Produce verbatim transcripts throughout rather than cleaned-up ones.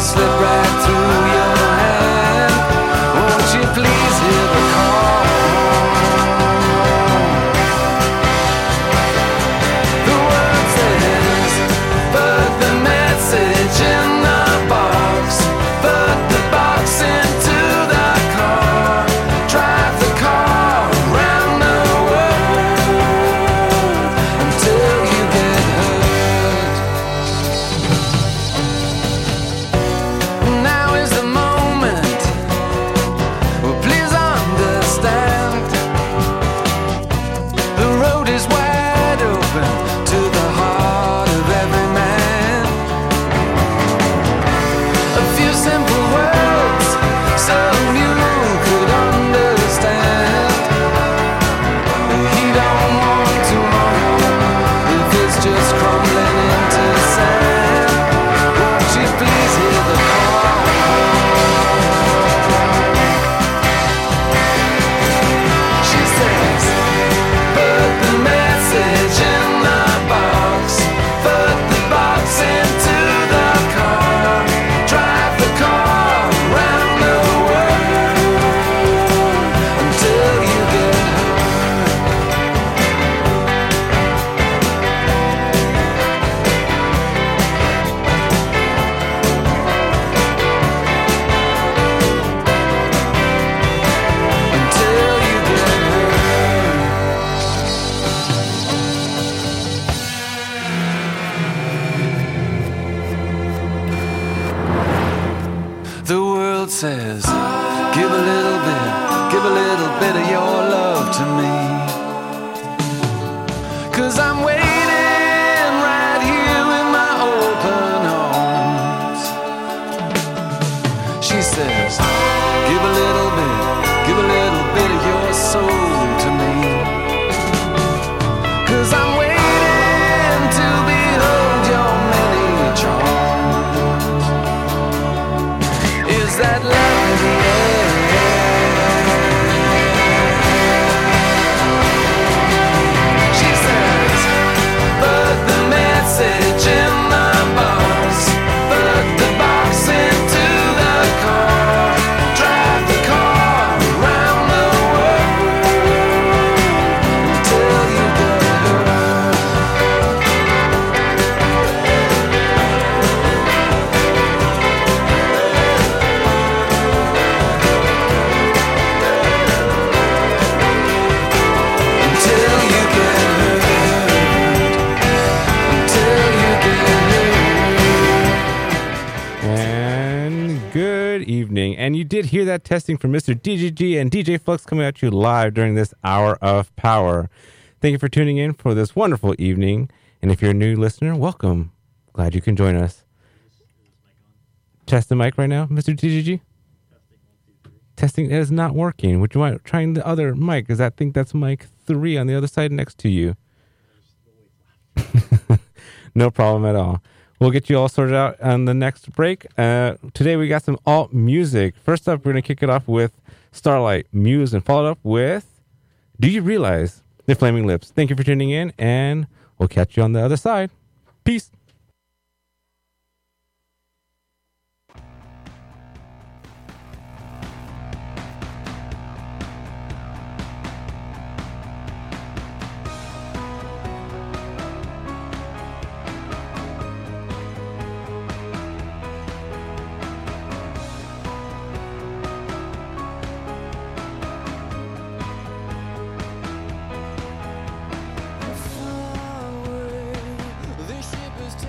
slip right through your hand. Won't you please hear the call? The word says, put the message in the box, put the box into the car, drive the car around the world until you get hurt. Now is the moment, well, please understand. The road is wide open to the heart of every man. A few simple words so you could understand. He don't want tomorrow if it's just crumbling into sand. Won't you please hear the call? She says, put the message in the box, put the box into the car, drive the car around the world until you get hurt. Until you get hurt. The world says, give a little bit, give a little bit of your love to me. Cause I'm waiting right here with my open arms. She says, give a little bit, give a little bit of your soul to me. Cause I'm waiting to behold your many charms. Is that love in the air? She says, put the message in the box, put the box into the car, drive the car around the world until you get hurt. Until you get hurt. Until you get hurt. And good evening. And you did hear that testing from Mister D J G and D J Flux coming at you live during this hour of power. Thank you for tuning in for this wonderful evening. And if you're a new listener, welcome. Glad you can join us. Test the mic right now, Mister D J G? Testing is not working. Would you mind trying the other mic? Because I think that's mic three on the other side next to you. No problem at all. We'll get you all sorted out on the next break. Uh, today we got some alt music. First up, we're going to kick it off with Starlight Muse and follow it up with Do You Realize? The Flaming Lips. Thank you for tuning in, and we'll catch you on the other side. Peace. This ship is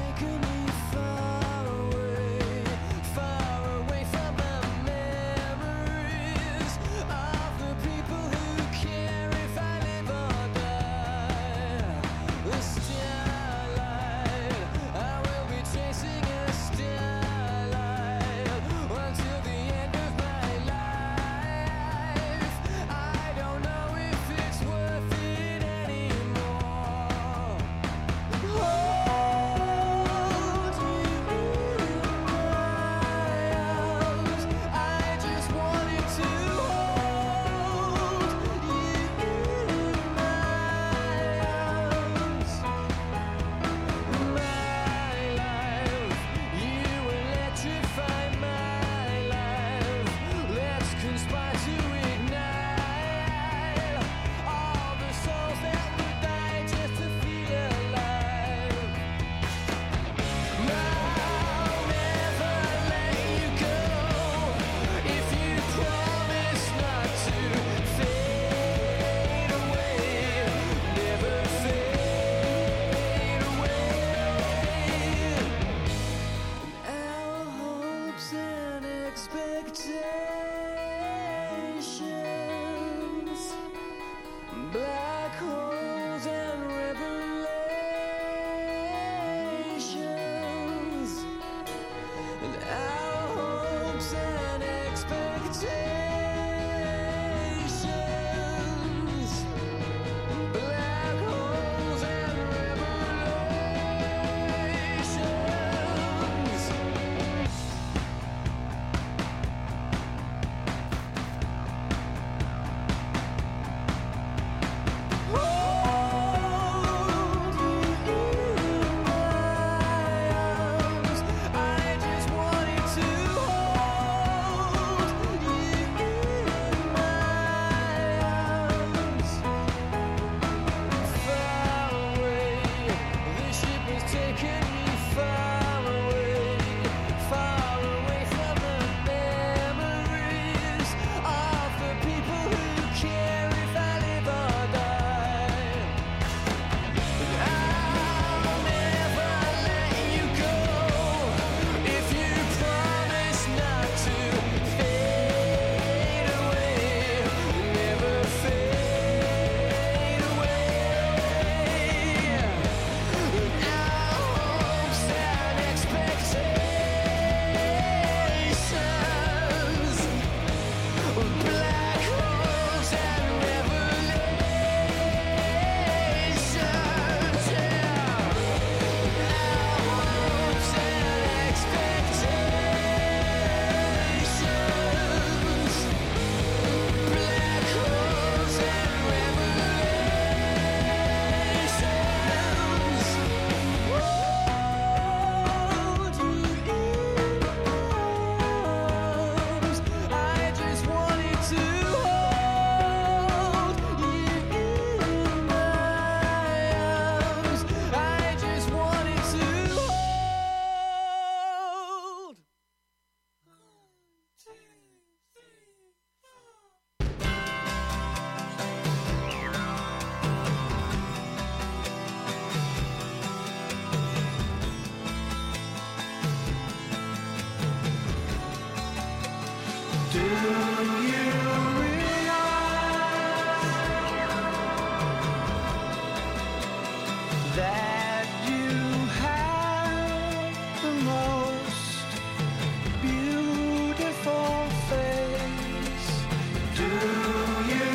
That you have the most beautiful face? Do you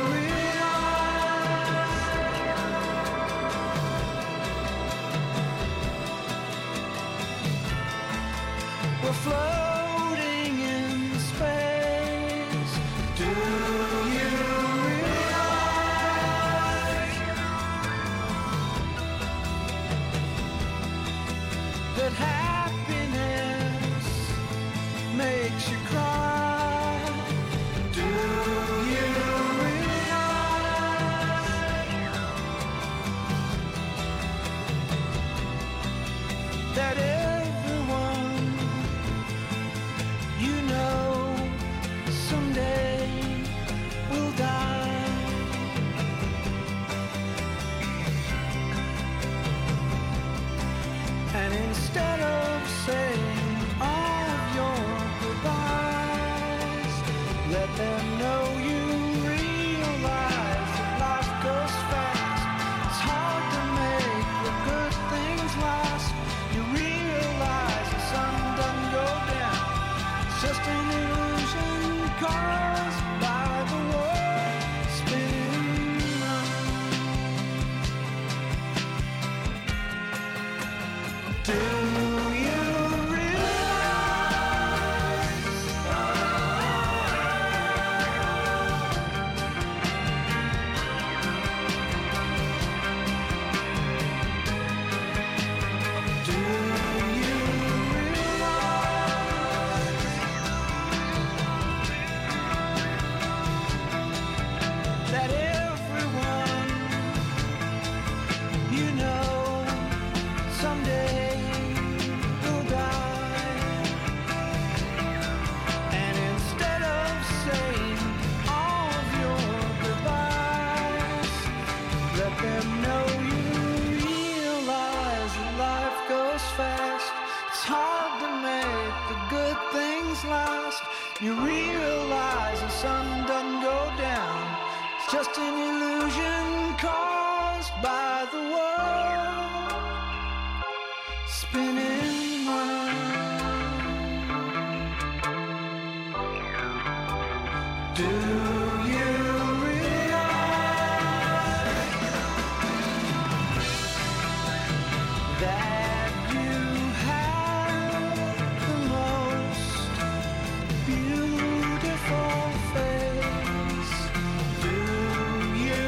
realize we're floating in space? Do you that happiness makes you cry? Do you realize that everyone you know someday will die? And instead of saying all of your goodbyes, let them know you realize that life goes fast. It's hard to make the good things last. You realize the sun doesn't go down. It's just an illusion caused by the world spinning round. Do you realize? Do you realize that everyone you know someday will die? And instead of saying all of your goodbyes, let them know you realize that life goes fast. It's hard to make the good things last. You realize the sun doesn't go down. It's just an illusion caused by the world spinning round. Do you realize that you have the most beautiful face? Do you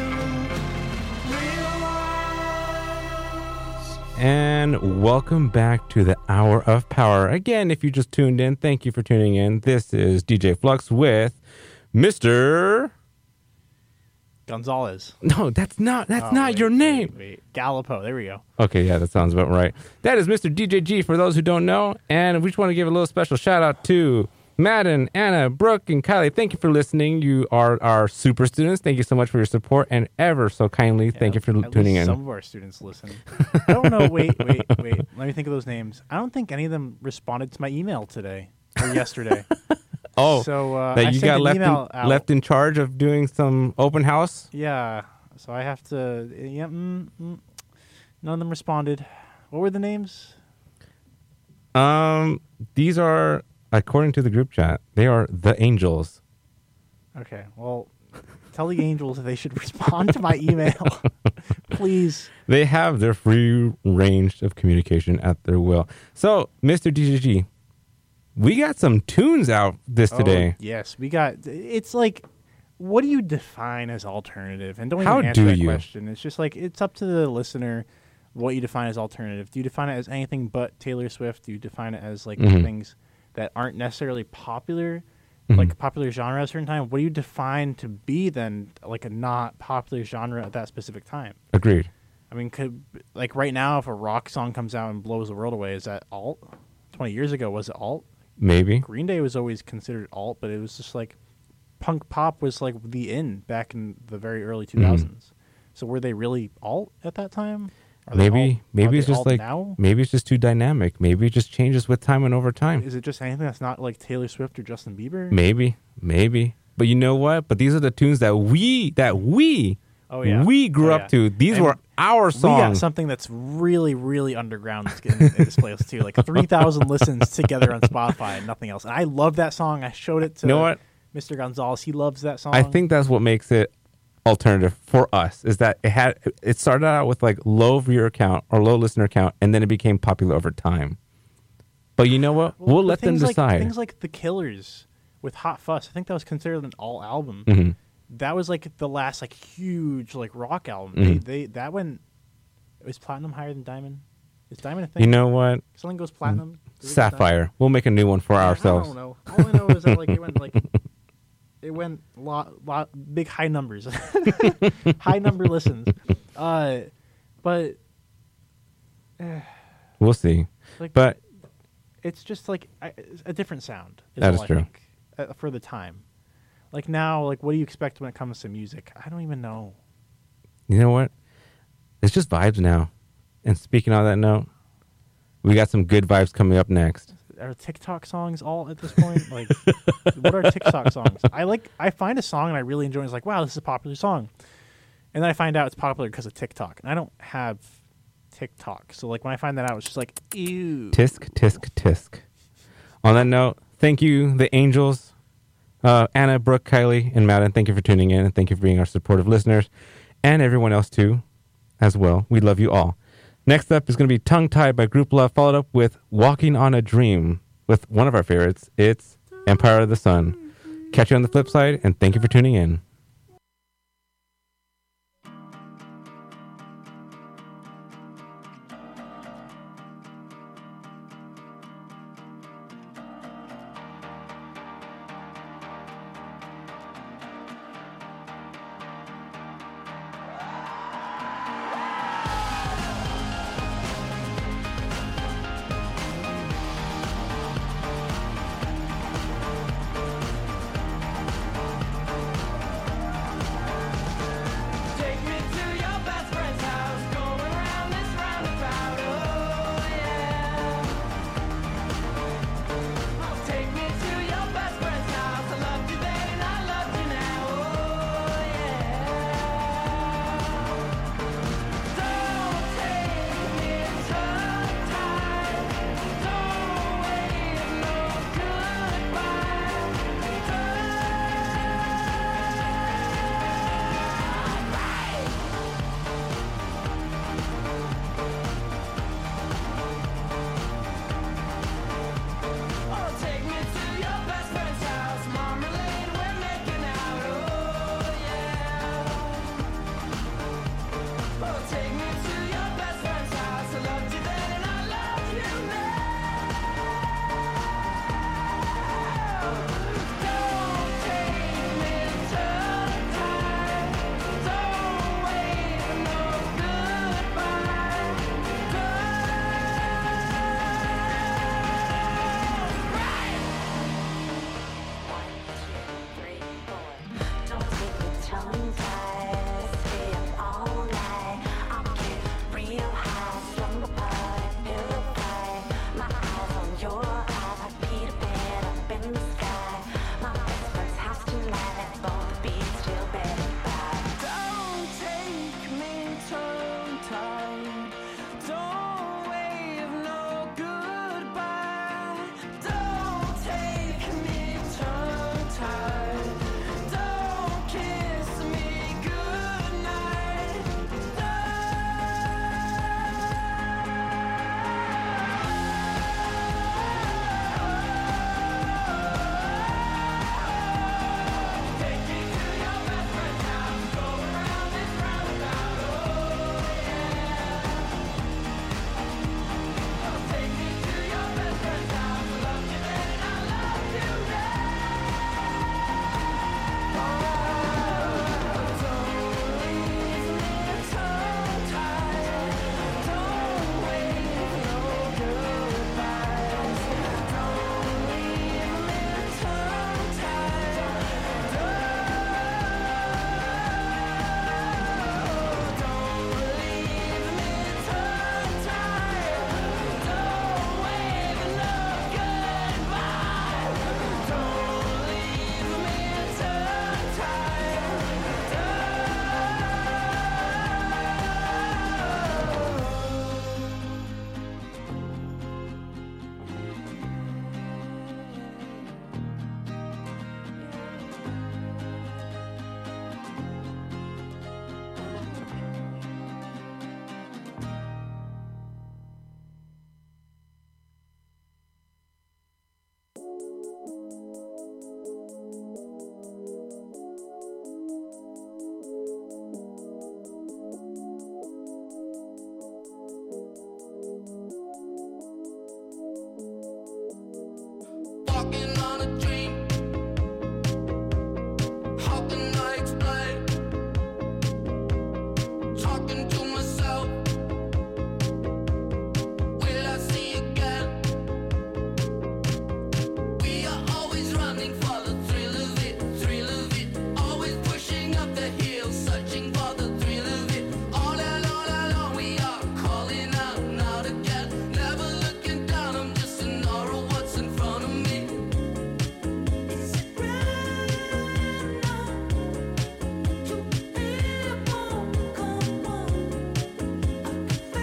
realize? And welcome back to the Hour of Power. Again, if you just tuned in, thank you for tuning in. This is D J Flux with Mister Gonzalez. No, that's not that's Oh, not wait, your name. Wait, wait. Gallipo. There we go. Okay, yeah, that sounds about right. That is Mister D J G for those who don't know. And we just want to give a little special shout out to Madden, Anna, Brooke, and Kylie. Thank you for listening. You are our super students. Thank you so much for your support, and ever so kindly, thank Yeah, you for at tuning least in. Some of our students listen. I don't know. Wait, wait, wait. Let me think of those names. I don't think any of them responded to my email today or yesterday. Oh, so uh, I that you sent got an left in, email out. left in charge of doing some open house? Yeah. So I have to. Yeah. Mm, mm, none of them responded. What were the names? Um, these are, according to the group chat, they are the Angels. Okay. Well, tell the Angels that they should respond to my email, please. They have their free range of communication at their will. So, Mister D J G, we got some tunes out this today. Oh, yes, we got. It's like, what do you define as alternative? And don't even How answer do that you? question. It's just like it's up to the listener what you define as alternative. Do you define it as anything but Taylor Swift? Do you define it as like Mhm. things that aren't necessarily popular, Mhm. like a popular genre at a certain time? What do you define to be then like a not popular genre at that specific time? Agreed. I mean, could like right now, if a rock song comes out and blows the world away, is that alt? Twenty years ago, was it alt? Maybe. Green Day was always considered alt, but it was just like punk pop was like the in back in the very early two thousands. So were they really alt at that time? Are they Maybe all- maybe are it's they just all like now? maybe it's just too dynamic. Maybe it just changes with time and over time. Is it just anything that's not like Taylor Swift or Justin Bieber? Maybe, maybe. But you know what? But these are the tunes that we that we Oh yeah, we grew Oh, up yeah. to. These And were our We got songs. something that's really, really underground that's getting in this playlist too. Like three thousand listens together on Spotify and nothing else. And I love that song. I showed it to You know what? Mister Gonzalez. He loves that song. I think that's what makes it alternative for us. Is that it had it started out with like low viewer count or low listener count, and then it became popular over time. But you know what? Well, We'll but let them things like- decide. things like The Killers with Hot Fuss. I think that was considered an all album. Mhm. That was like the last like huge like rock album. Mhm. They, they that went. Is platinum higher than diamond? Is diamond a thing? You know what? Something goes platinum. Does it go diamond? Sapphire. We'll make a new one for Yeah, ourselves. I don't know. All I know is that like it went like it went lot lot big high numbers, high number listens. Uh, but eh, We'll see. like But it's just like I, a different sound. Is That all is I true. think, uh, for the time. Like now, like what do you expect when it comes to music? I don't even know. you know what? It's just vibes now. And speaking on that note, we got some good vibes coming up next. Are TikTok songs all at this point? Like, what are TikTok songs? I like. I find a song and I really enjoy it. It's like, wow, this is a popular song, and then I find out it's popular because of TikTok, and I don't have TikTok, so like when I find that out, it's just like, ew. Tisk, tisk, tisk. On that note, thank you, the angels, uh, Anna, Brooke, Kylie, and Madden. Thank you for tuning in, and thank you for being our supportive listeners, and everyone else too, as well. We love you all. Next up is going to be Tongue Tied by Group Love, followed up with Walking on a Dream with one of our favorites. It's Empire of the Sun. Catch you on the flip side, and thank you for tuning in. walking on a dream. How can I explain? Talking to myself. Will I see again? We are always running for the thrill of it, thrill of it. Always pushing up the hill, searching for the thrill of it. All along, all along, we are calling out and out again. Never looking down, I'm just in awe of what's in front of me. Is it random to be born? Come on, I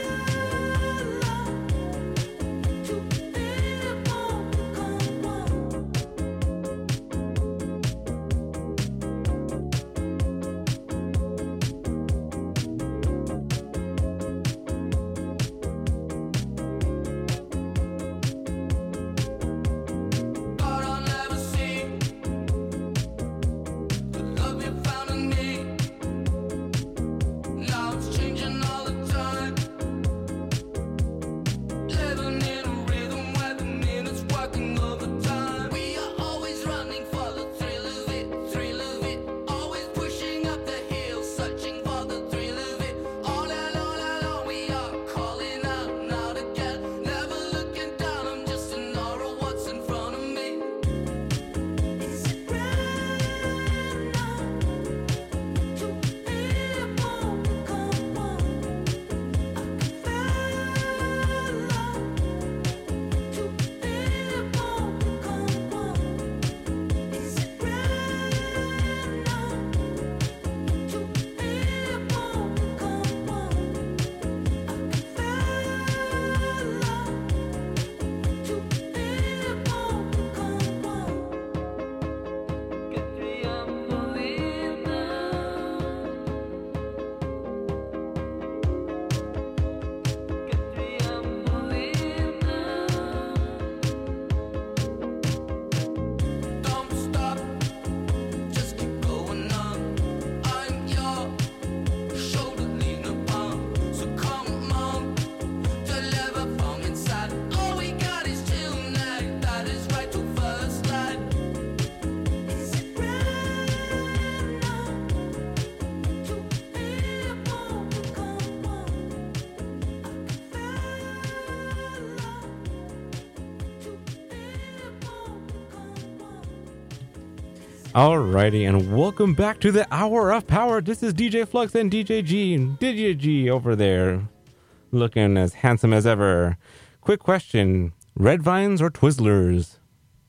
can feel love to be born. Come on. Thought I'll never see the love you found in me. Now it's changing all the time. Living in a rhythm where the minutes working overtime. We are always running for the thrill of it, thrill of it. Always pushing up the hill, searching for the thrill of it. All along, all along, we are calling out and out again. Never looking down, I'm just in awe of what's in front of me. Is it random to be born? Come on, I can feel love to be born. Come on. Is it random to be born? Come on, I can feel love to be born. Come on. Get me up for it now. Get me up for it now. Don't stop, just keep going on. I'm your shoulder lean upon. So come on, deliver from inside. All we got is tonight. That is right to first light. Is it random to be born? Come on, I can feel love to be born. Come on. Alrighty, and welcome back to the Hour of Power. This is D J Flux and D J G. And D J G over there, looking as handsome as ever. Quick question: Red Vines or Twizzlers?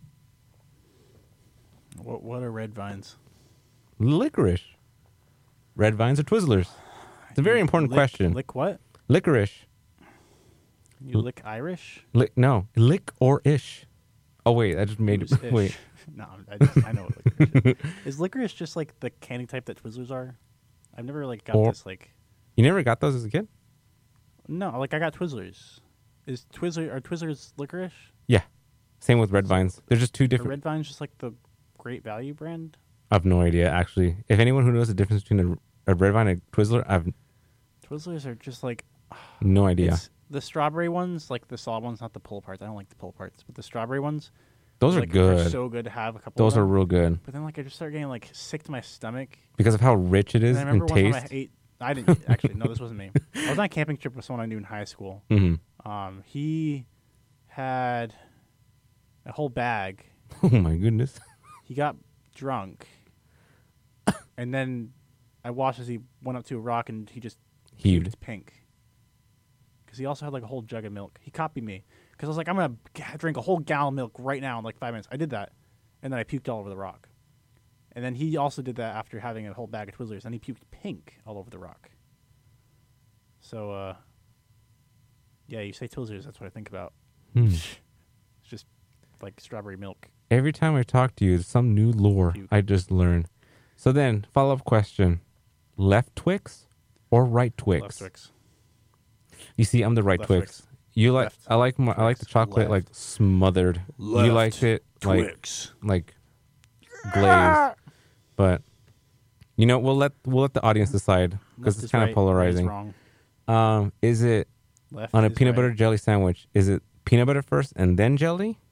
What what are red vines? Licorice. Red Vines or Twizzlers? It's a very important Lick- question. Lick what? Licorice. You lick Irish? Lick, no, lick or ish. Oh wait, I just made Who's it. ish? Wait, No, I, just, I know what licorice is. Is licorice just like the candy type that Twizzlers are? I've never like got Or- this like. you never got those as a kid? No, like I got Twizzlers. Is Twizzler are Twizzlers licorice? Yeah. Same with Red Vines. They're just two Are different. Red Vine's just like the Great Value brand? I have no idea, actually. If anyone who knows the difference between a, a Red Vine and a Twizzler, I have Twizzlers are just like no idea. it's the strawberry ones, like the solid ones, not the pull parts. I don't like the pull parts, but the strawberry ones. Those are like, good. so good to have a couple. Those of are them. real good But then like I just started getting like sick to my stomach. because of how rich it And is I in remember one time taste. I ate. I didn't actually. No, this wasn't me. I was on a camping trip with someone I knew in high school. hmm Um, he had a whole bag. Oh my goodness. He got drunk, and then I watched as he went up to a rock and he just Heaved. puked pink. Because he also had like a whole jug of milk. He copied me because I was like, I'm gonna g- drink a whole gallon of milk right now in like five minutes. I did that, and then I puked all over the rock. And then he also did that after having a whole bag of Twizzlers, and he puked pink all over the rock. So, uh, yeah, you say Twizzlers, that's what I think about. Hmm. It's just like strawberry milk. Every time I talk to you, there's some new lore Puke. I just learned. So then, follow up question: left Twix or right Twix? Left Twix. You see, I'm the right Left Twix. Twix. You like? Left I like my. I like the Twix. chocolate like Left. smothered. You Left liked it like Twix. like glazed. But you know, we'll let we'll let the audience decide because Left it's is kind right, of polarizing. right is wrong. Um, is it Left on a is peanut right. butter jelly sandwich? Is it peanut butter first and then jelly,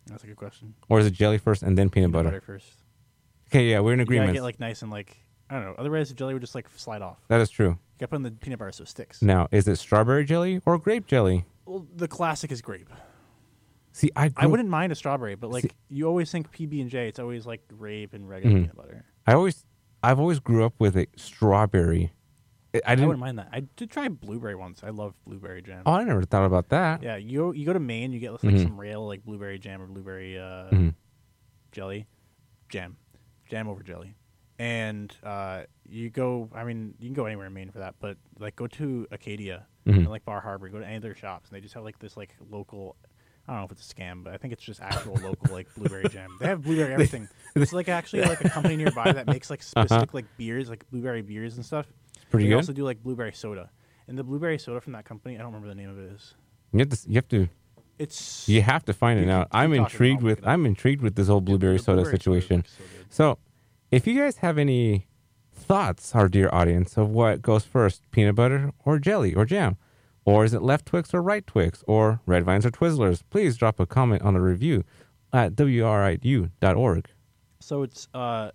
That's a good question. Or is it jelly first and then peanut, Peanut butter? butter first. Okay, yeah, we're in You agreement. gotta get like nice and like I don't know. Otherwise, the jelly would just like slide off. That is true. You gotta put in the peanut butter so it sticks. Now, is it strawberry jelly or grape jelly? Well, the classic is grape. See, I grew, I wouldn't mind a strawberry, but like See- you always think P B and J, it's always like grape and regular Mhm. peanut butter. I always, I've always grew up with a strawberry. I I I, didn't. wouldn't mind that. I did try blueberry once. I love blueberry jam. Oh, I never thought about that. Yeah, you go, you go to Maine, you get like Mhm. some real like blueberry jam or blueberry uh, Mhm. jelly, jam, jam over jelly, and uh, you go. I mean, you can go anywhere in Maine for that, but like go to Acadia Mhm. and like Bar Harbor, go to any of their shops, and they just have like this like local. I don't know if it's a scam, but I think it's just actual local like blueberry jam. They have blueberry everything. It's like actually like a company nearby that makes like specific like beers, like blueberry beers and stuff. Pretty They good. also do like blueberry soda, and the blueberry soda from that company, I don't remember the name of it is. You have to. You have to. It's You have to find it You out. keep- keep I'm talking, intrigued I'll look with. it up. I'm intrigued with this whole blueberry the soda blueberry situation. looks so good. So, if you guys have any thoughts, our dear audience, of what goes first, peanut butter or jelly or jam, or is it left Twix or right Twix, or red vines or Twizzlers, please drop a comment on the review at w r i u dot org. So it's uh,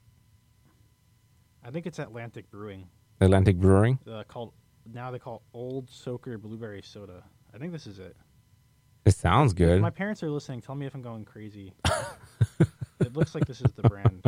I think it's Atlantic Brewing. Atlantic Brewing. Uh, called now they call it Old Soaker Blueberry Soda. I think this is it. It sounds If good. my parents are listening, tell me if I'm going crazy. It looks like this is the brand.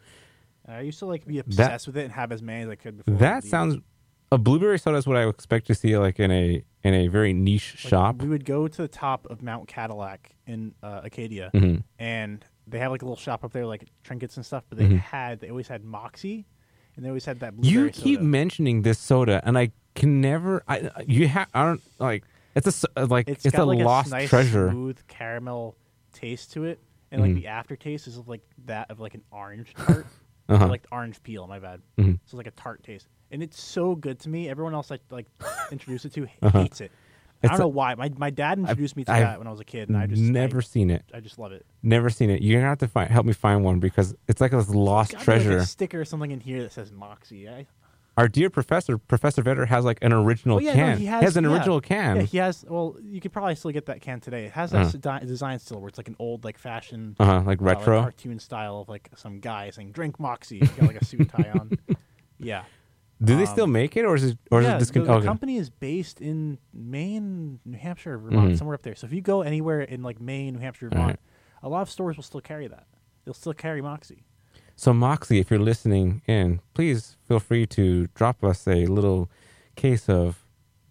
I used to like be obsessed with it and have as many as I could before. That the- sounds. A blueberry soda is what I would expect to see like in a in a very niche like, shop. We would go to the top of Mount Cadillac in uh, Acadia, Mhm. and they have like a little shop up there, like trinkets and stuff. But they Mhm. had they always had Moxie, and they always had that You blueberry keep soda. mentioning this soda, and I can never. I you have. I don't like. It's a s- uh, like it's, It's got a like lost a nice, treasure. smooth caramel taste to it, and Mhm. like the aftertaste is like that of like an orange tart, Uh-huh. or like orange peel. My bad. Mhm. So it's like a tart taste, and it's so good to me. Everyone else I like introduced it to Uh-huh. hates it. I It's don't a- know why. My my dad introduced me to I've that when I was a kid, and I just never I, seen it. I just love it. Never seen it. You're gonna have to find help me find one because it's like this lost Gotta be, like, treasure. a sticker or something in here that says Moxie. I, Our dear professor, Professor Vetter, has like an original Oh, yeah, no, can. he has- an yeah. original can. Yeah, he has. Well, you could probably still get that can today. It has that Uh-huh. sedi- design still, where it's like an old, like fashion, uh huh. Like uh, like retro. cartoon style of like some guy saying "Drink Moxie." He's got like a suit and tie on. Yeah. Do they um, still make it, or is it or yeah, is it the, discon- the okay. company is based in Maine, New Hampshire, Vermont, Mhm. somewhere up there. So if you go anywhere in like Maine, New Hampshire, Vermont, Alright. a lot of stores will still carry that. They'll still carry Moxie. So Moxie, if you're listening in, please feel free to drop us a little case of,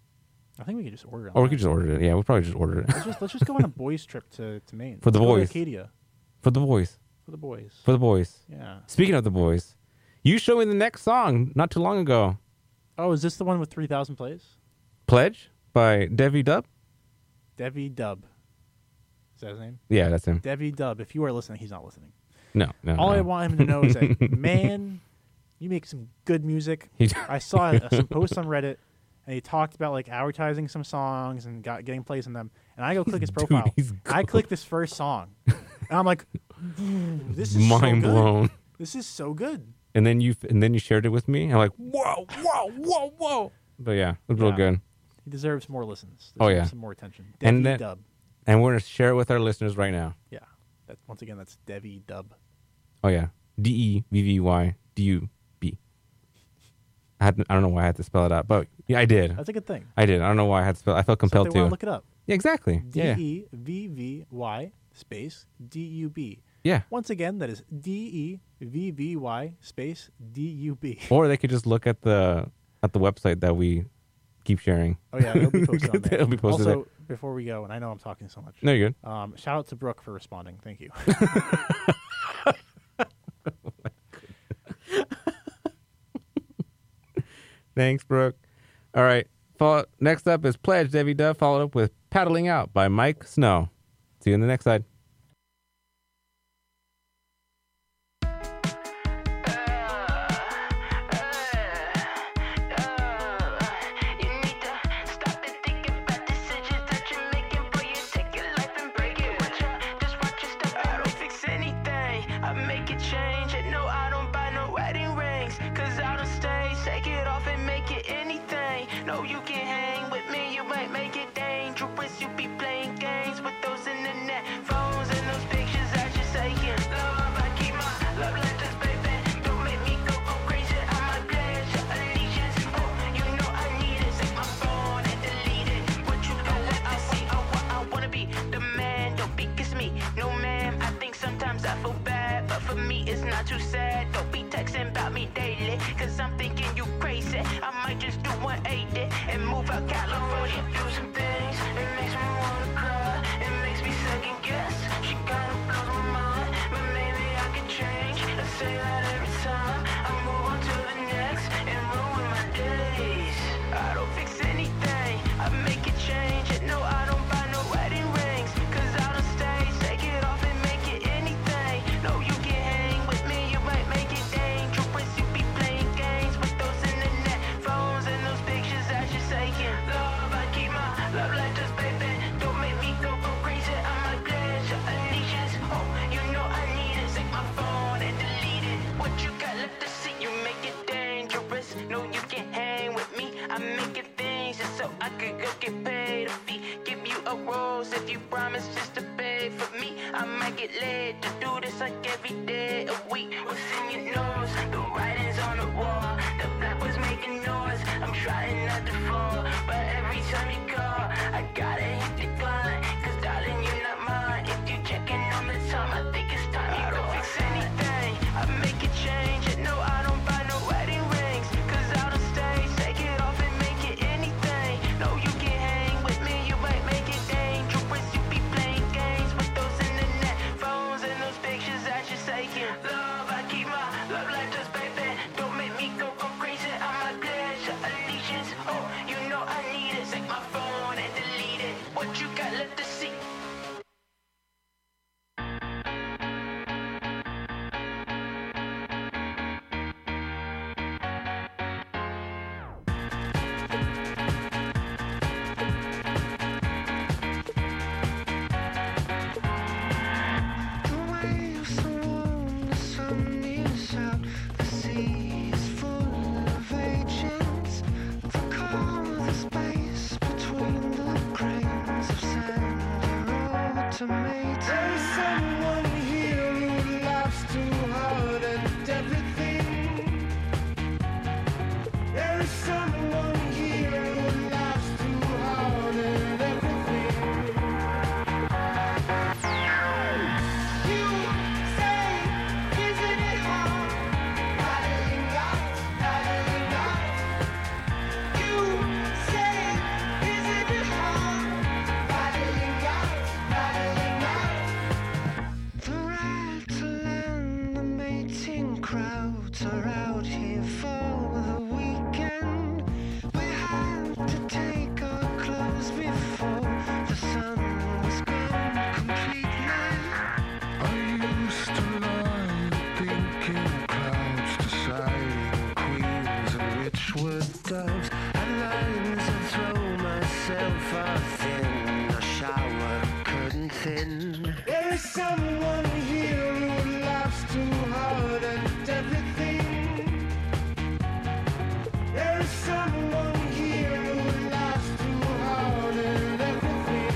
I think we could just order it. or we online. could just order it. Yeah, we'll probably just order it Let's just let's just go on a boys' trip to, to Maine For the Let's go to boys. Acadia for the boys. for the boys. For the boys. Yeah. Speaking of the boys, you showed me the next song not too long ago. Oh, is this the one with three thousand plays? Pledge by Devi Dub. Devi Dub. Is that his name? Yeah, that's him. Devi Dub. If you are listening, he's not listening. No, no. All no. I want him to know is that, man, you make some good music. He, I saw uh, some posts on Reddit, and he talked about like advertising some songs and got getting plays in them. And I go click his Dude, profile. he's I good. click this first song, and I'm like, "Dude, this is mind so good. blown. This is so good. And then you and then you shared it with me. I'm like, whoa, whoa, whoa, whoa. But yeah, it was real Yeah. good. He deserves more listens. Oh, Deserves yeah. some more attention. And Devi that- Dub. And we're gonna share it with our listeners right now. Yeah. That once again, that's Devi Dub. Oh yeah, D E V V Y D U B. I had I don't know why I had to spell it out, but yeah, I did. That's a good thing. I did. I don't know why I had to spell. I felt So if compelled they want to. to look it up. Yeah, exactly. D Yeah, E V V Y space D U B. yeah. Once again, that is D E V V Y space D U B. Or they could just look at the at the website that we keep sharing. Oh yeah, it'll be posted on there. It'll be posted Also, before we go, and I know I'm talking so much. No, you're good. Um, shout out to Brooke for responding. Thank you. Thanks, Brooke. All right. Follow, next up is Pledge, Debbie Dove, followed up with Paddling Out by Mike Snow. See you in the next side. You need to stop and think about decisions that you're making before you take your life and break it. Watch out, just watch your step. I don't fix anything, I make it change. And no, I don't buy no wedding rings, cause I don't stay. Take it off and make it anything. No, you can hang with me, you might make it dangerous. You be playing games with those internet phones and those if you promise just to pay for me. I might get laid to do this like every day a week. What's in your nose? The writing's on the wall. The black was making noise. I'm trying not to fall, but every time you call, I gotta hit decline. Cause darling, you're not mine. If you checking on the time, I think it's time you go. I don't fix anything. I make it change. And no, I don't buy no wedding rings. Cause out on stage, take it off and make it anything. No, you can hang with me. You might make it dangerous. You be playing games with those internet phones and those pictures that you're taking. Love, I keep my love life just baby. Don't make me go go crazy. I'm a pledge of allegiance. Oh, you know I need it. Take my phone and delete it. What you got left to see? The waves are warm, the sun is out, the sea is full of agents. The calm of the space between the grains of sand are automated. There's someone here who laughs too hard at everything. There's someone here who laughs too hard at everything. You say, isn't it hard? Paddling out, paddling out. You say, isn't it hard? Paddling out, paddling out. The rattle and the mating crowds are out here for the weekend. We had to take our clothes before the sun was gone completely. I used to lie thinking clouds deciding queens and which were doves. At lines I throw myself off in a shower curtain thin. There is someone here who laughs too hard at everything. There is someone here who laughs too hard at everything.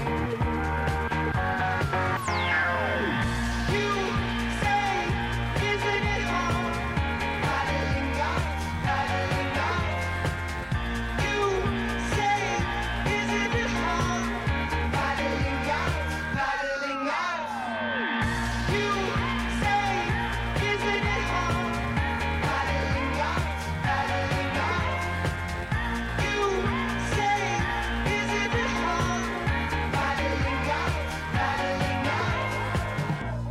You say, isn't it hard? Paddling out, paddling out. You say, isn't it hard? Paddling out, paddling out. You say, isn't it hard? Paddling out, paddling out. You say, isn't it hard? Paddling out, paddling out.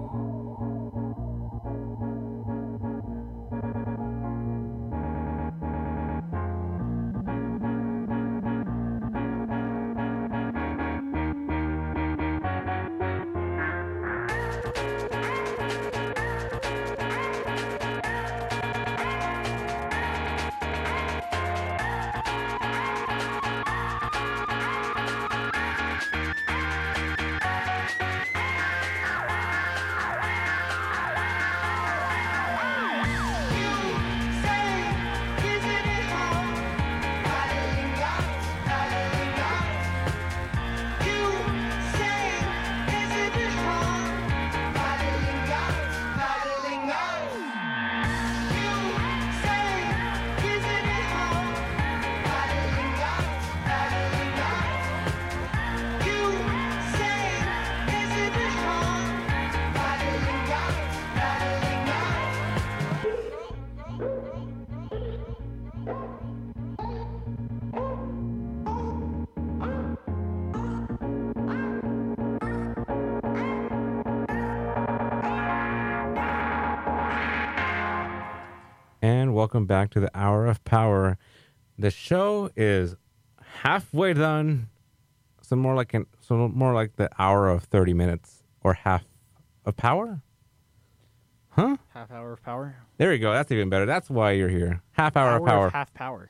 You say, isn't it hard? Paddling out, paddling out. You say, isn't it hard? Paddling out, paddling out. You say, isn't it hard? Paddling out, paddling out. You say, isn't it hard? Paddling out, paddling out. And welcome back to the Hour of Power. The show is halfway done. So more like an so more like the hour of thirty minutes or half of power. Huh? Half hour of power. There you go. That's even better. That's why you're here. Half hour, of power. half power.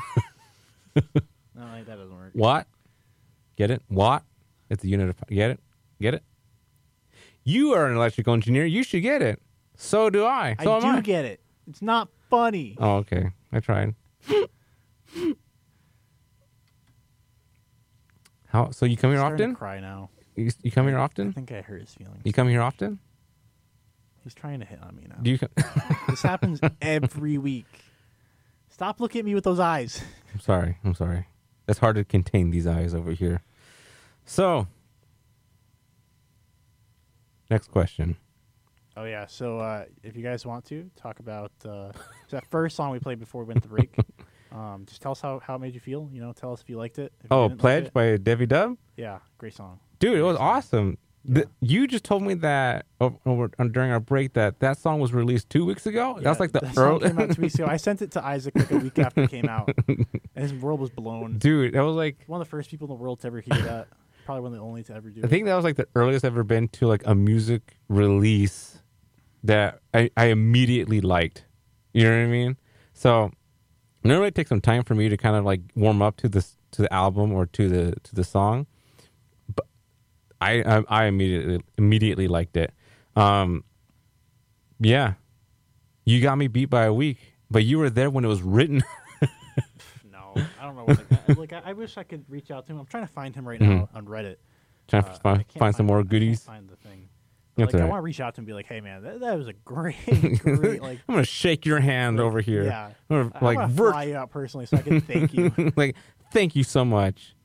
No, like, that doesn't work. Watt. Get it? Watt. It's a unit of power. Get it? Get it? You are an electrical engineer. You should get it. So do I. So I am do I. get it. It's not funny. Oh, okay. I tried. How? So you come here I'm starting often? to cry now. You, you come here I often? think I hurt his feelings. You come here often? He's trying to hit on me now. Do you? Co- This happens every week. Stop looking at me with those eyes. I'm sorry. I'm sorry. It's hard to contain these eyes over here. So, next question. Oh yeah. So uh, if you guys want to talk about uh, so that first song we played before we went to break, um, just tell us how, how it made you feel. You know, tell us if you liked it. If you Oh, didn't like Pledge it. by Debbie Dub? Yeah, great song. Dude, it was awesome. The, Yeah. you just told me that over, over, during our break that that song was released two weeks ago. Yeah, That's like the that song early. came out two weeks ago. I sent it to Isaac like a week after it came out, and his world was blown. Dude, that was like One of the first people in the world to ever hear that. Probably one of the only to ever do I it. think that was like the earliest I've ever been to like a music release that I, I immediately liked. You know what I mean? So normally it takes some time for me to kind of like warm up to this to the album or to the to the song. But I I, I immediately immediately liked it. Um yeah. You got me beat by a week, but you were there when it was written. No, I don't know. What the guy, like, I, I wish I could reach out to him. I'm trying to find him right now on Reddit. Trying Uh, to I find, can't find some more I can't goodies. find the thing. That's Like, I all right. want to reach out to him and be like, "Hey, man, that, that was a great, great like." I'm gonna shake your hand over here. Yeah, I'm gonna, I like want to virt- fly you out personally so I can thank you. like, thank you so much.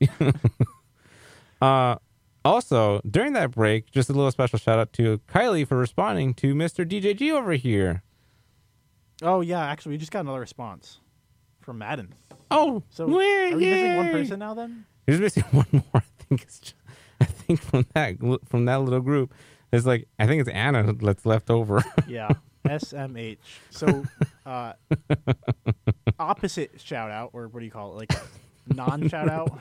uh, also, during that break, just a little special shout out to Kylie for responding to Mister D J G over here. Oh yeah, actually, we just got another response from Madden. Oh, So wait, are we missing one yay. person now? Then You're just missing one more. I think it's. Just, I think from that gl- from that little group, it's like I think it's Anna that's left over. yeah, S M H. So uh, opposite shout out, or what do you call it? Like non shout out.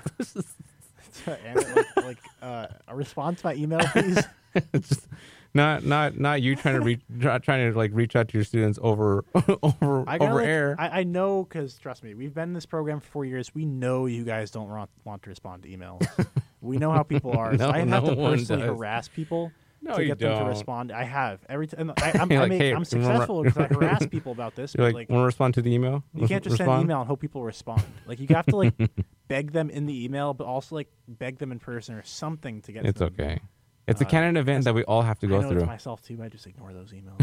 like like uh, a response by email, please. It's just not not not you trying to reach try- trying to like reach out to your students over over I gotta, over like, air. I, I know because trust me, we've been in this program for four years. We know you guys don't want, want to respond to emails. We know how people are. No, so I have no to one personally does. harass people No, to you get them don't. to respond. I have every time. I, I'm, You're I like, make, "Hey, I'm remember- successful because I harass people about this. You're But like, like, want to respond to the email? you can't just send an email and hope people respond. Like you have to like beg them in the email, but also like beg them in person or something to get. It's to them. okay. It's a Uh, canon event that we all have to I go know through. it's myself too. I just ignore those emails.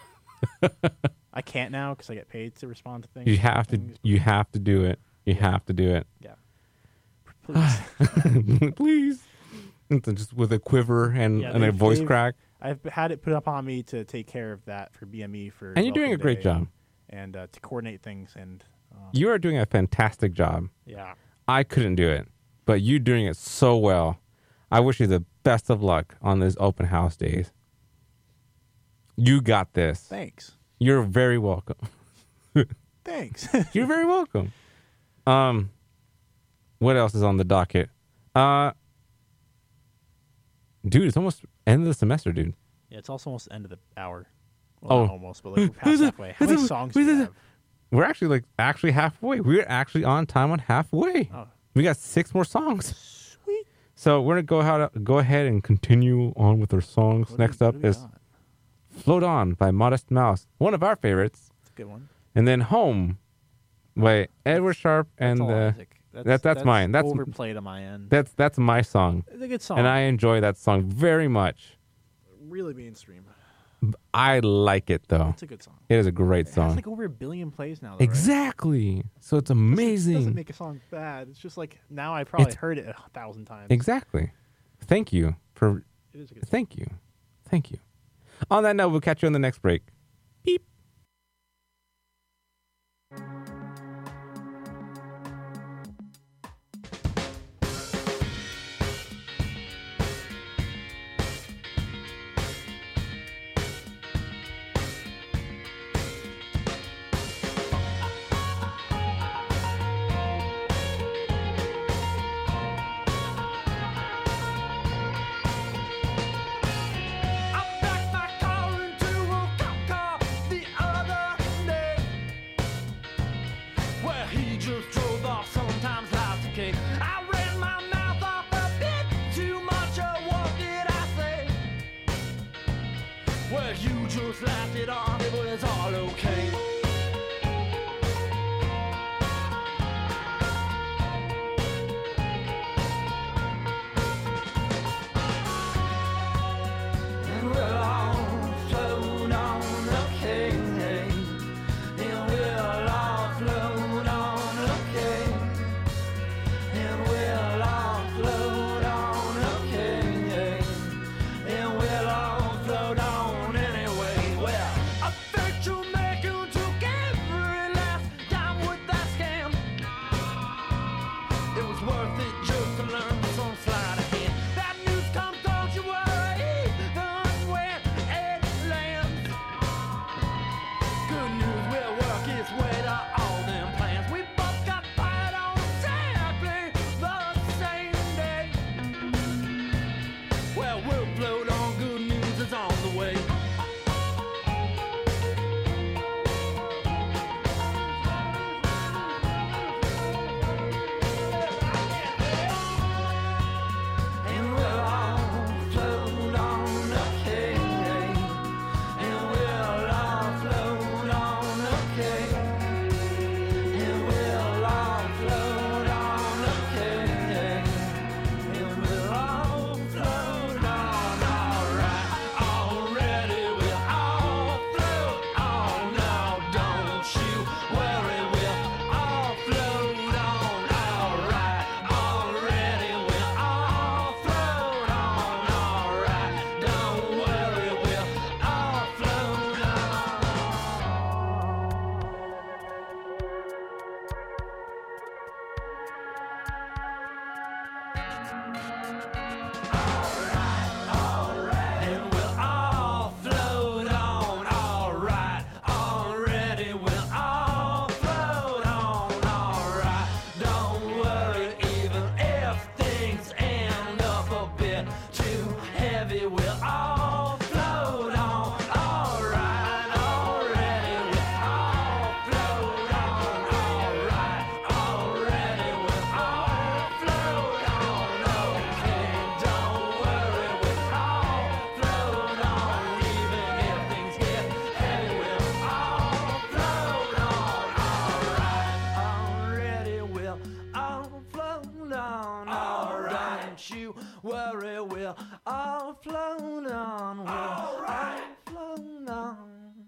I can't now because I get paid to respond to things. You have to. things. You have to do it. You have to do it. Yeah. Please. Please. It's just with a quiver and, Yeah, and a they've- voice they've- crack. I've had it put up on me to take care of that for B M E for. And you're doing a Welcome great Day job. And uh, to coordinate things and. Uh, You are doing a fantastic job. yeah. I couldn't do it, but you doing it so well. I wish you the best of luck on these open house days. You got this. Thanks. You're very welcome. Thanks. You're very welcome. Um, what else is on the docket? Uh, dude, it's almost end of the semester, dude. yeah, it's also almost the end of the hour. Well, Oh. not almost, but like we're past halfway. How many songs do we have? We're actually like actually halfway. We're actually on time on halfway. Oh, We got six more songs. sweet. So we're gonna go ahead, go ahead and continue on with our songs. What do we- Next what up do we is got? "Float On" by Modest Mouse, one of our favorites, It's a good one. and then "Home" by Edward Sharp and That's all uh, Isaac. that- that's mine. That's- overplayed on my end. that's that's my song, It's a good song. and I enjoy that song very much. really mainstream. I like it though. It's a good song. It is a great It has song. like over a billion plays now. Though, right? Exactly. So it's Doesn't- amazing. Doesn't make a song bad. It's just like now I probably It's- heard it a thousand times. Exactly. Thank you for It is a good song. thank you. Thank you. On that note, we'll catch you on the next break. Beep. I backed my car into a cop car the other day, where he just drove off. Sometimes life's a cake. I ran my mouth off a bit too much. Or what did I say? Well, you just laughed it off. It was all okay. already we'll all float on. Alright, already we'll all float on. Alright, already we'll all float on. Okay, don't worry, we'll all float on. Even if things get heavy, we'll all float on. Alright, already we'll all float on. Alright, don't you worry, we'll all float on. We'll all float on.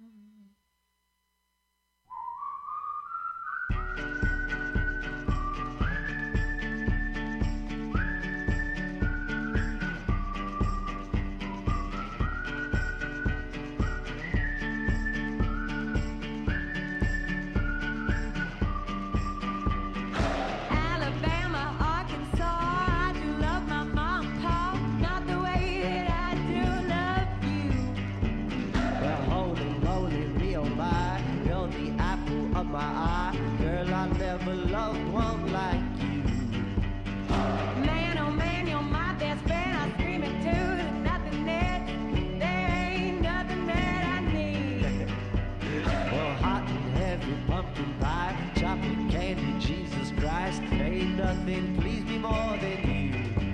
Alabama, Arkansas, I do love my mom and pop, not the way that I do love you. Well, holy moly, Rio, my, you're the apple of my eye. Girl, I never loved one like you. Man, oh man, you're my best friend. I scream it too, there's nothing that, there ain't nothing that I need. Well, hot and heavy pumpkin pie, chocolate candy, Jesus Christ, ain't nothing please me more than you.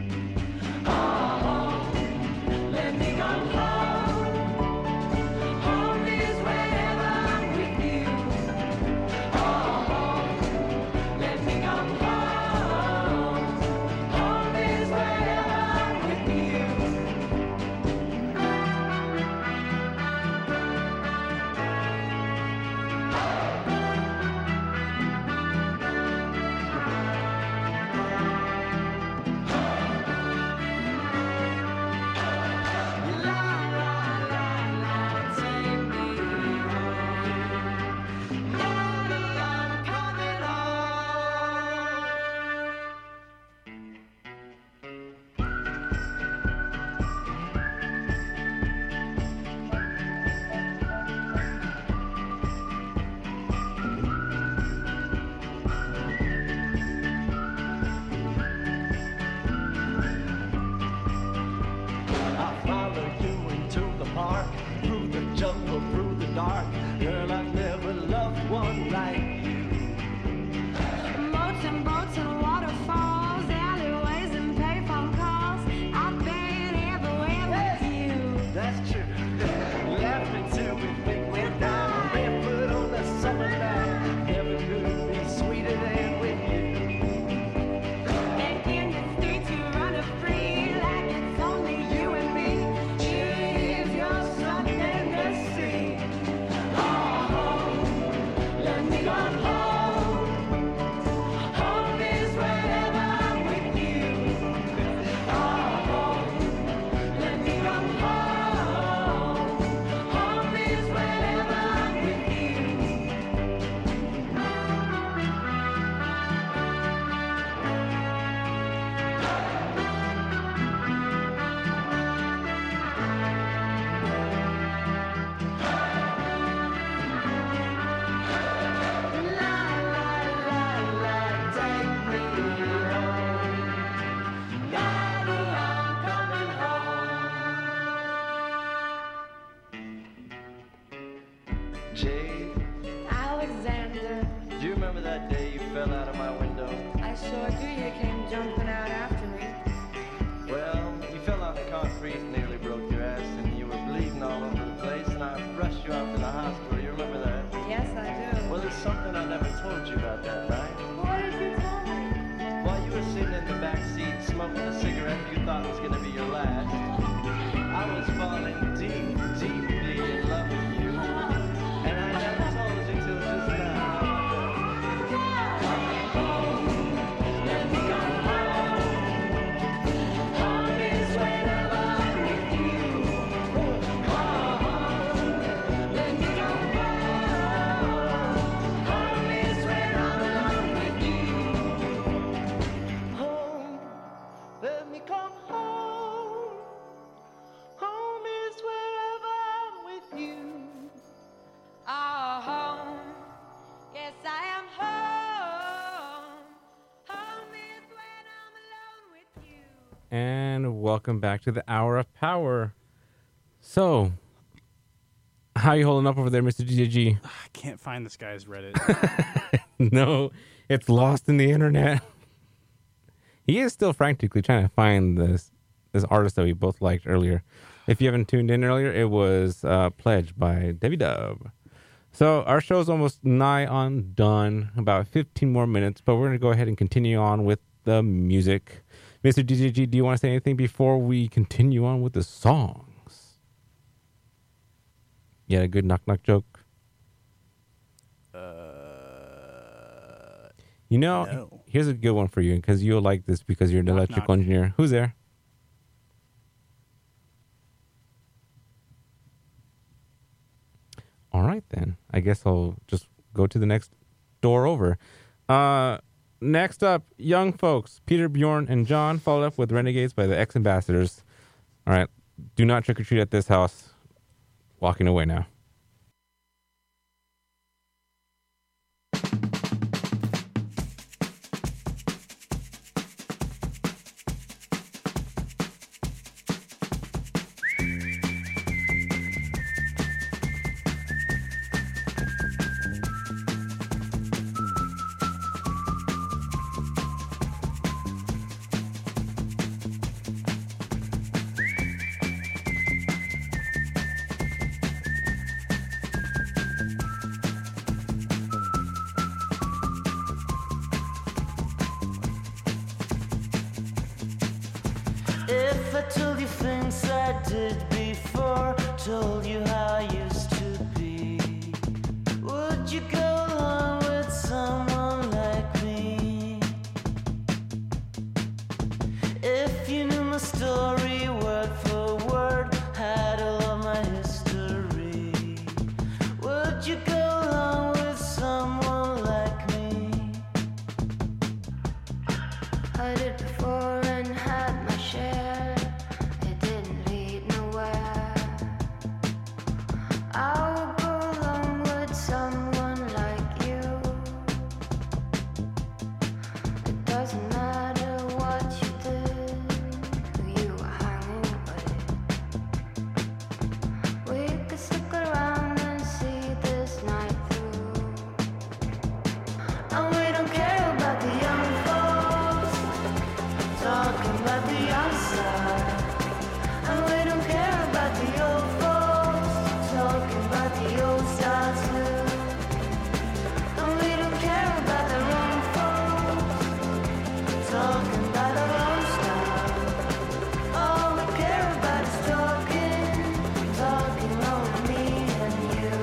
Let me go home. Home is wherever I'm with you. Oh, let me go home. Home is wherever I'm with you. I follow you into the park, through the jungle, through the dark. Girl, I never loved one like you. Moats and boats and waterfalls, alleyways and payphone calls. I've been everywhere with you. That's true. Laughed until we think we're down, barefoot on the summer night. Never could be sweeter than with you. And in the streets you run a free like it's only you and me. If you're something to see. Oh, let me go home. Home is wherever I'm with you. Oh, let me go home. Home is wherever I'm with you. La la la la, take me home. Daddy, I'm coming home. Jade, Alexander, do you remember that day you fell out of my window? I sure do. You came jumping out after me. Well, you fell on the concrete and nearly broke your ass, and you were bleeding all over the place, and I rushed you off to the hospital. You remember that? Yes, I do. Well, there's something I never told you about that night. What did you tell me? While you were sitting in the back seat smoking a cigarette you thought was going to be your last, I was falling deep, deeply in love with you. And I never told you till just now. Let me go home. Home is wherever I'm with you. Oh, let me go home. Home is where I'm with you. Home, let me come home. welcome back to the Hour of Power. So, how you holding up over there, Mister D J G? I can't find this guy's Reddit. No, it's lost in the internet. He is still frantically trying to find this this artist that we both liked earlier. If you haven't tuned in earlier, it was uh, Pledge by Debbie Dub. So our show's almost nigh on done, about fifteen more minutes, but we're going to go ahead and continue on with the music. Mister D J G, do you want to say anything before we continue on with the songs? You had a good knock-knock joke? Uh, You know, No. here's a good one for you, because you'll like this because you're an Knock, electrical knock. engineer. Who's there? All right, then. I guess I'll just go to the next door over. Uh, next up, Young Folks, Peter, Bjorn, and John, followed up with Renegades by the Ex-Ambassadors. All right, do not trick-or-treat at this house. Walking away now. If I told you things I did before, told you how I used to be, would you go along with someone like me? If you knew my story word for word, had all of my history, would you go along with someone like me? I did before and had my share. It didn't lead nowhere. I would go along with someone like you. It doesn't matter what you did, who you were hanging with. We could stick around and see this night through. And we don't care about the young folks talking about the outside, and we don't care about the old folks talking about the old style too, and we don't care about the wrong folks talking about our own style. All we care about is talking, talking over me and you.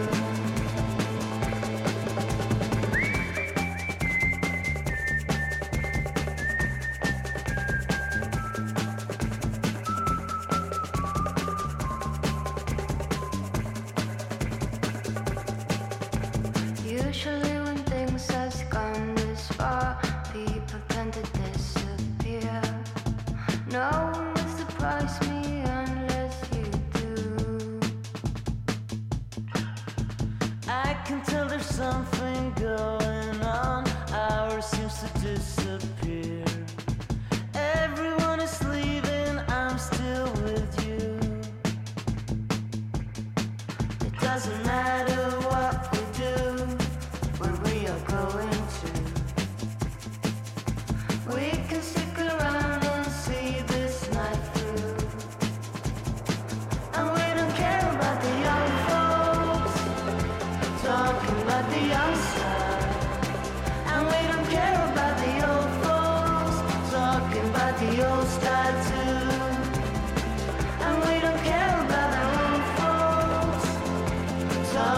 Usually when things has gone this far, people tend to disappear. No one will surprise me unless you do. I can tell there's something going on. Ours seems to disappear. Everyone is leaving, I'm still with you. It doesn't matter what we do, where we are going to. We can stick around and see this night through. And we don't care about the young folks talking about the outside, and we don't care about the old folks talking about the old style too, and we don't care about our own folks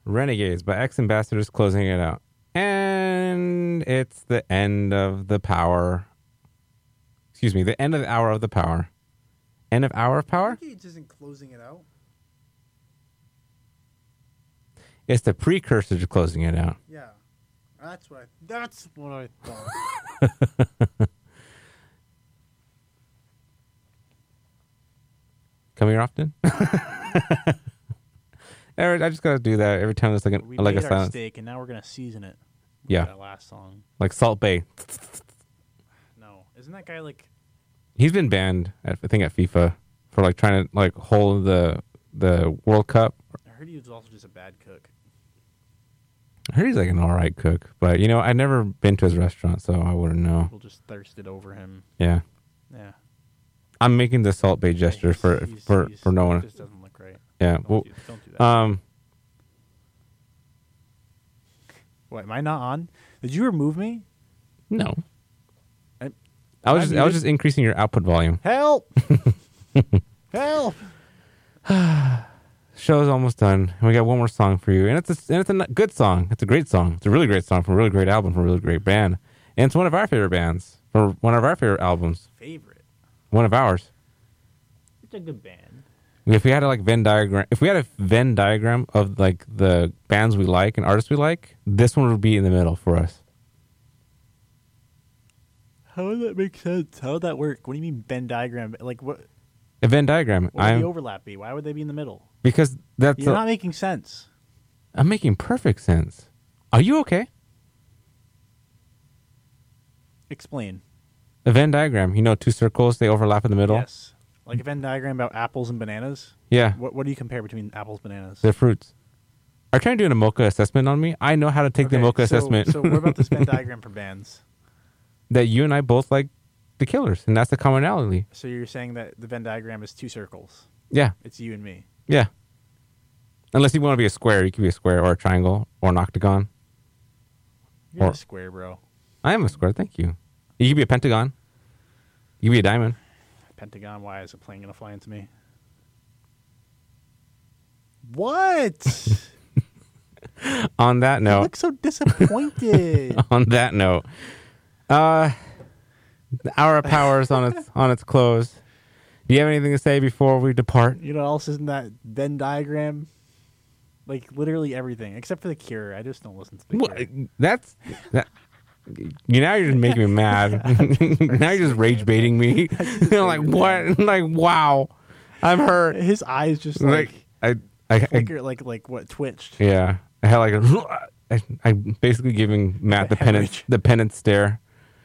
Renegades by X Ambassadors closing it out. And it's the end of the power. Excuse me, the end of the hour of the power. End of hour of power? Renegades isn't closing it out. It's the precursor to closing it out. Yeah. That's what I, that's what I thought. Come here often? Every- I just gotta do that every time there's like, an, We like made a our silence. steak, and now we're going to season it. with Yeah. That last song. Like Salt Bay. No. Isn't that guy like... He's been banned, at, I think, at FIFA for like trying to like hold the the World Cup. I heard he was also just a bad cook. I heard he's like an all right cook, but you know, I've never been to his restaurant, so I wouldn't know. People just thirsted over him. Yeah, Yeah. I'm making the Salt Bay gesture for He's- for he's- for no It one. just doesn't look right. Yeah, Don't, well, do, don't do that. um, what, am I not on? Did you remove me? no, I, I was I'm just, I was muted. just increasing your output volume. Help! Help! Show's almost done, and we got one more song for you, and it's a, and it's a n- good song. It's a great song. It's a really great song from a really great album from a really great band, and it's one of our favorite bands from one of our favorite albums. Favorite. One of ours. It's a good band. If we had a like Venn diagram, if we had a Venn diagram of like the bands we like and artists we like, this one would be in the middle for us. How would that make sense? How would that work? What do you mean Venn diagram? Like what? A Venn diagram. What would I'm the overlap be? Why would they be in the middle? because that's. You're a- not making sense. I'm making perfect sense. Are you okay? Explain. A Venn diagram. You know, two circles they overlap in the middle. Yes. Like a Venn diagram about apples and bananas. Yeah, What What do you compare between apples and bananas? they're fruits. Are you trying to do a mocha assessment on me? I know how to take the Okay, mocha so, assessment. So what about this Venn diagram for bands? That you and I both like the Killers, and that's the commonality. So you're saying that the Venn diagram is two circles. Yeah, It's you and me. yeah. Unless you want to be a square, you can be a square or a triangle or an octagon. You're Or- a square, bro. I am a square. Thank you. You can be a pentagon. You can be a diamond. Pentagon. Why is it playing gonna fly into me? What? On that You note, look so disappointed. on that note, uh, the hour of power is on its on its close. Do you have anything to say before we depart? You know what else is in that Venn diagram? Like literally everything except for the Cure. I just don't listen to the What? Cure. That's that. You now you're just making me mad. Now you're just rage baiting me. You're like what? Like wow, I'm hurt. His eyes just like, Like I, I, I flicker, like like what twitched. yeah. I had like a. I, I'm basically giving Matt the penance hemorrhage. the penance stare.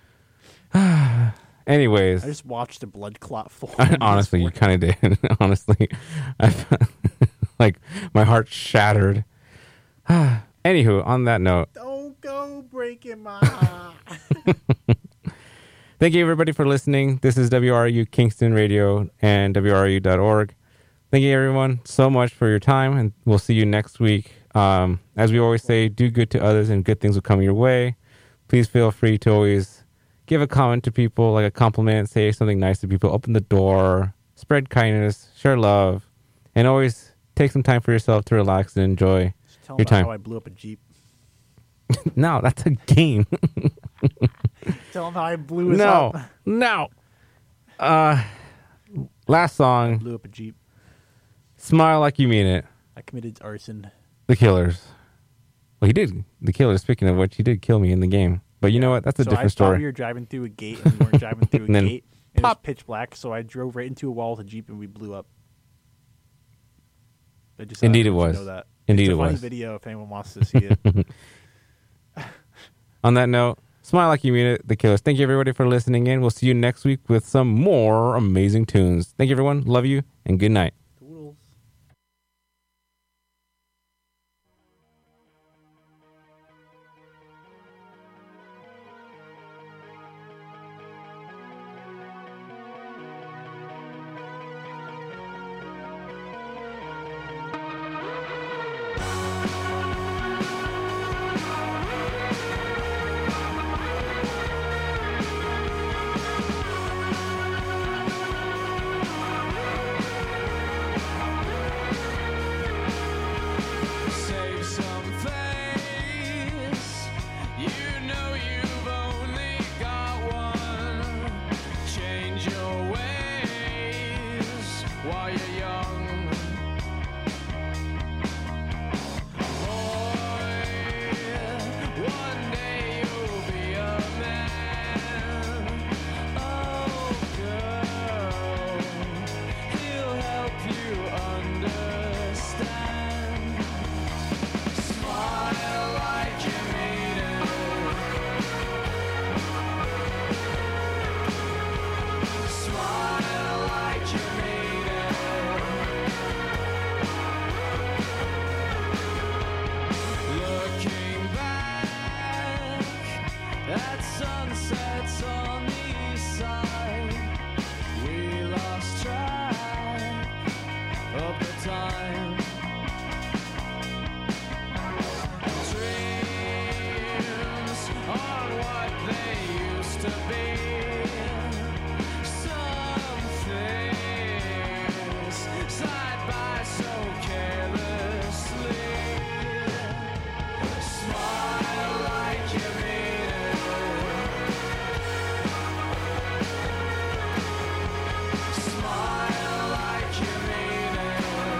Anyways, I just watched a blood clot form. honestly, you kind of did. Honestly, I, like my heart shattered. Anywho, on that note, Don't go breaking my heart. thank you everybody for listening. This is W R U Kingston Radio and W R U dot org. Thank you everyone so much for your time, and we'll see you next week. Um, as we always say, do good to others, and good things will come your way. Please feel free to always give a comment to people, like a compliment, say something nice to people, open the door, spread kindness, share love, and always take some time for yourself to relax and enjoy Just tell your him about time. how I blew up a Jeep. No, that's a game. Tell him how I blew his no, up. no. Uh, last song, Blew up a Jeep. Smile Like You Mean It. I committed arson. The Killers. Well, he did. The Killers, speaking of which, he did kill me in the game. But you know what? That's a so different I thought story. we were driving through a gate and we weren't driving through a And then gate. And it was pop. pitch black, so I drove right into a wall with a Jeep and we blew up. I just Indeed I it want you to was. Know that. Indeed it's a it funny was. video if anyone wants to see it. On that note, smile like you mean it, The Killers. Thank you, everybody, for listening in. We'll see you next week with some more amazing tunes. Thank you, everyone. Love you, and good night. Toodles. Smile to be some things slide by so carelessly. Smile like you mean it. Smile like you mean it.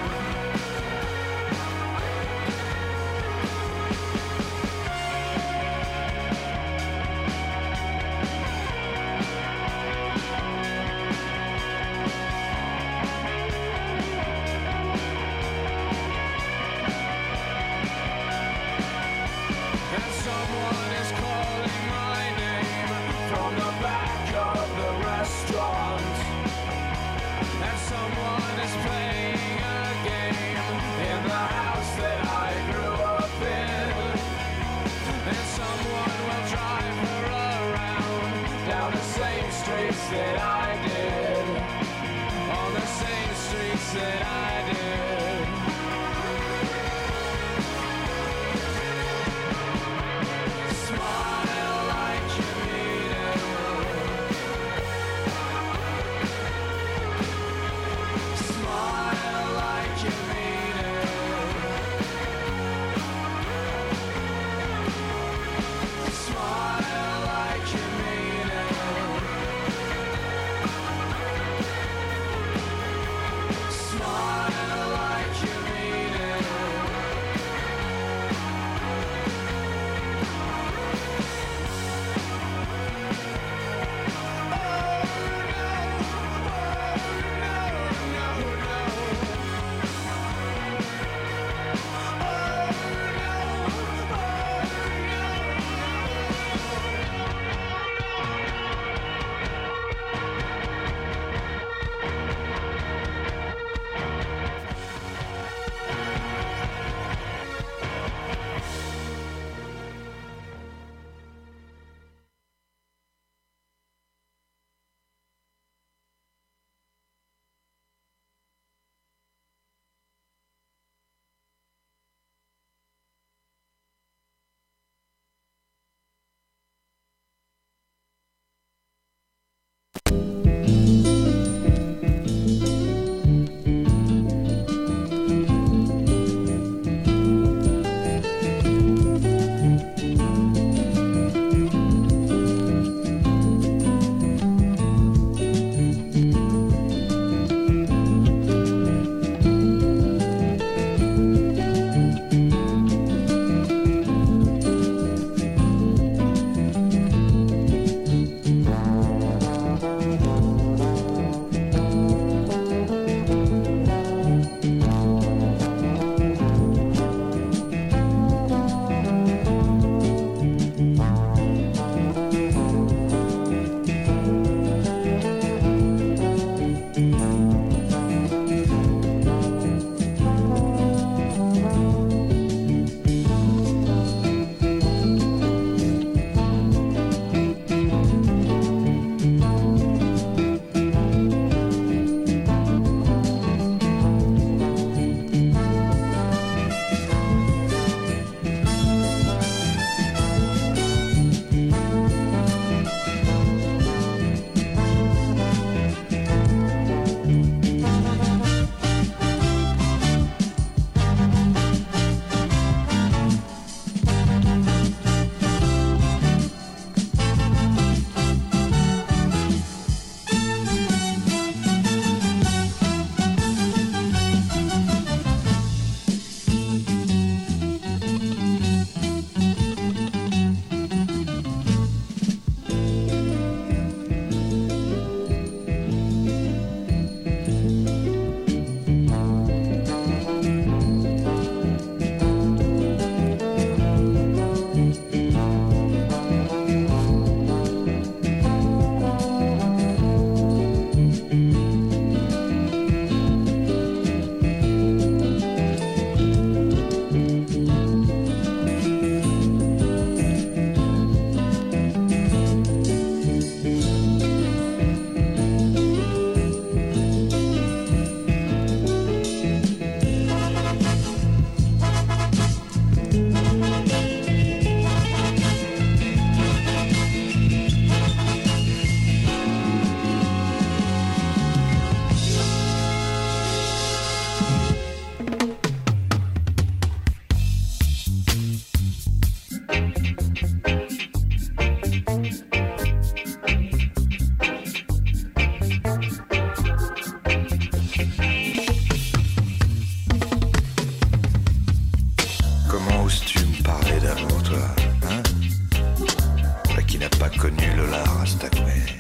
And someone is calling my name from the back of the restaurant. And someone is playing a game in the house that I grew up in. And someone will drive her around down the same streets that I did. On the same streets that I did. Smile like you mean it. Smile like you mean it. Smile like you mean it. Smile connu Lola Rastaquouère.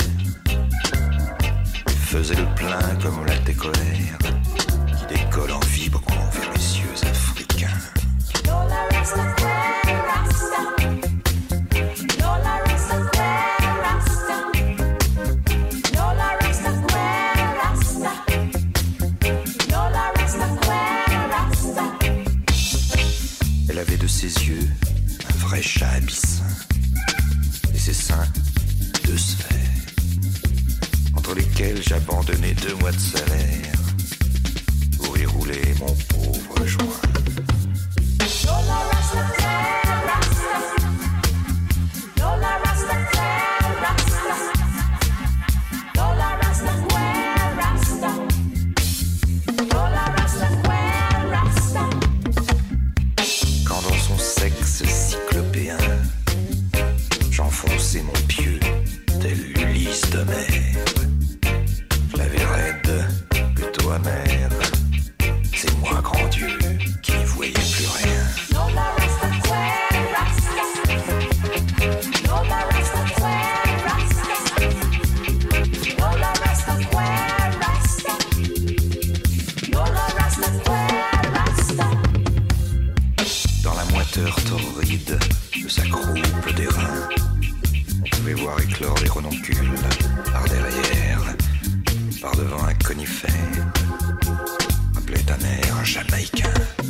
Faisait le plein comme la décolère qui décolle en vibrant vers les cieux africains. Lola Rastaquouère, Rasta. Lola Rastaquouère, Rasta. Lola Rastaquouère, Rasta. Lola Rastaquouère, Rasta. Elle avait de ses yeux un vrai chat abyssin et ses seins deux sphères entre lesquelles j'abandonnais deux mois de salaire pour y rouler mon pauvre joint. Lola Rastaquouère, Rasta. Lola Rastaquouère, Rasta. Lola Rastaquouère, Rasta. Lola Rastaquouère, Rasta. Quand dans son sexe cyclopéen j'enfonçais mon pieu tel l'Ulysse d'Homère. Je l'avais raide, plutôt amère. C'est moi, grand Dieu, qui n'y voyais plus rien. Lola Rastaquouère, Rasta. Lola Rastaquouère, Rasta. Lola Rastaquouère, Rasta. Lola Rastaquouère, Rasta. Dans la moiteur torride de sa croupe d'airain, on pouvait voir éclore les renoncules par derrière, par devant un conifère. Appelait un air jamaïcain.